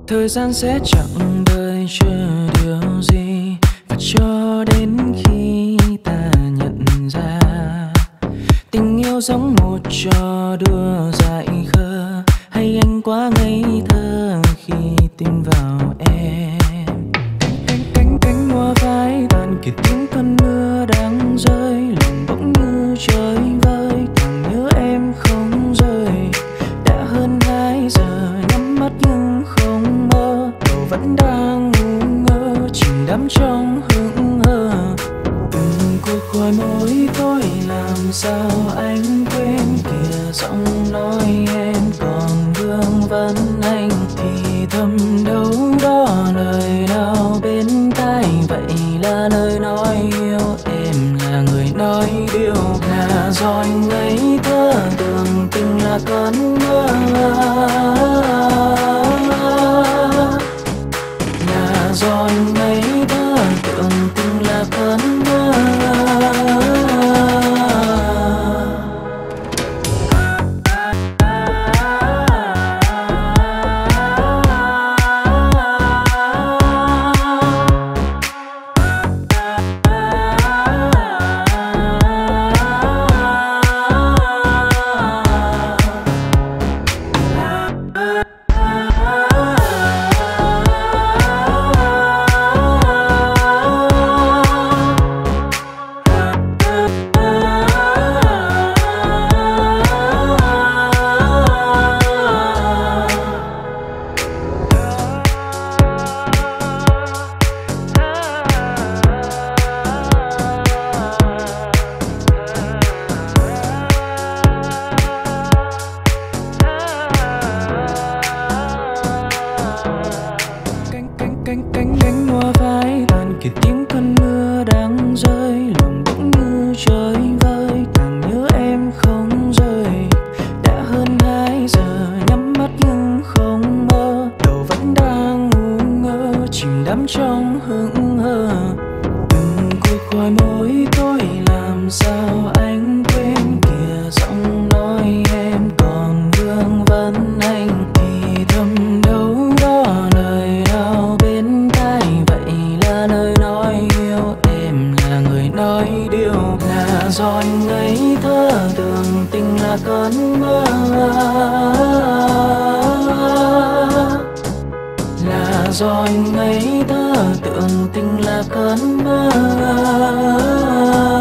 Thời gian sẽ chẳng đợi chờ điều gì, và cho đến khi ta nhận ra tình yêu giống một trò đùa dại khờ, hay anh quá ngây thơ khi tin vào em. Cánh hoa vai tàn kịp tiếng cơn mưa đang rơi, lòng bỗng như chơi vơi, càng nhớ em không rời. Đã hơn 2 giờ nhắm mắt nhưng không mơ, đầu vẫn đang ngu ngơ chìm đắm trong hững hờ. Từng cuộc gọi mỗi tối làm sao anh quên kìa giọng nói em còn vương vấn anh, thì thầm đâu đó lời nào bên tai, vậy là lời nói yêu em, là người nói điều. Là do anh ngây thơ tưởng tình là cơn mơ, là do anh ngây thơ tưởng tình là cơn mơ. Cánh hoa vai tàn kịp tiếng cơn mưa đang rơi, lòng bỗng như chơi vơi, càng nhớ em không rời. Đã hơn 2 giờ nhắm mắt nhưng không mơ, đầu vẫn đang ngu ngơ chìm đắm trong hững hờ. Từng cuộc gọi mỗi tối làm sao anh quên kìa giọng nói em còn vương vấn anh, thì thầm đâu đó lời nào bên tai, vậy là lời nói yêu em, là người nói điều. Là do anh ngây thơ tưởng tình là cơn mơ, là do anh ngây thơ tưởng tình là cơn mơ.